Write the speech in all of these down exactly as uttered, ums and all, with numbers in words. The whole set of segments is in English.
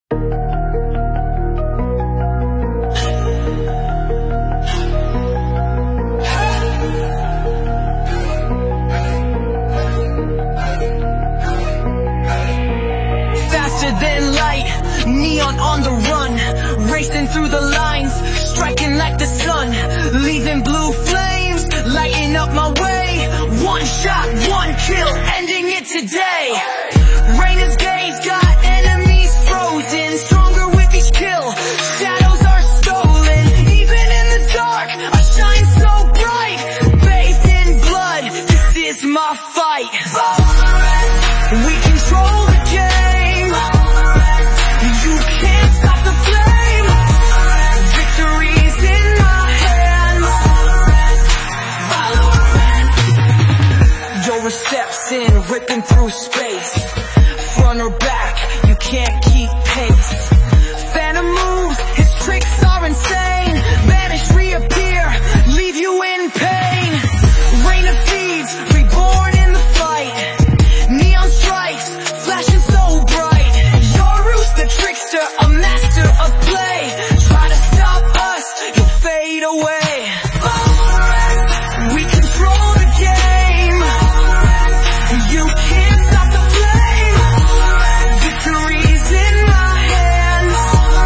Faster than light, neon on the run, racing through the lines, striking like the sun, leaving blue flames, lighting up my way. One shot, one kill, ending it today. Rain is gaze, got enemies frozen, stronger with each kill. Shadows are stolen, even in the dark, I shine so bright. Bathed in blood, this is my fight. We control the game, you can't stop the flame. Victory's in my hands. Your reception ripping through space, front or back, you can't keep pace. Phantom moves, his tricks are insane. Vanish, reappear, leave you in pain. Rain of thieves, reborn in the fight. Neon strikes, flashing so bright. Yoru's the trickster, a master of play. Try to stop us, you'll fade away. We control the game, you can't stop the flame. Victory's in my hands.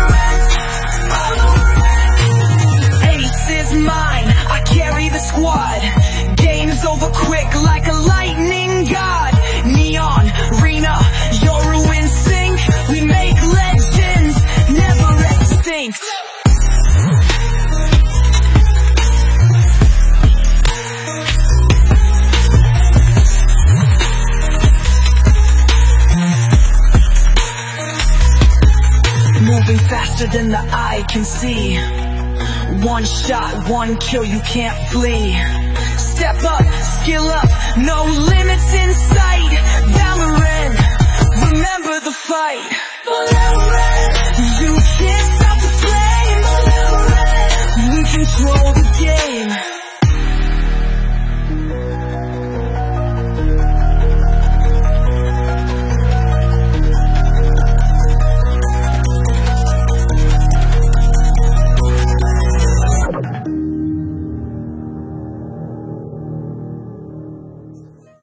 Ace is mine, I carry the squad. Game's over quick like a lightning god. Neon, Rina, Yoru in sync. We make legends, never extinct. Moving faster than the eye can see. One shot, one kill, you can't flee. Step up, skill up, no limits in sight. Valorant, remember the fight. You can't stop the flame. We control the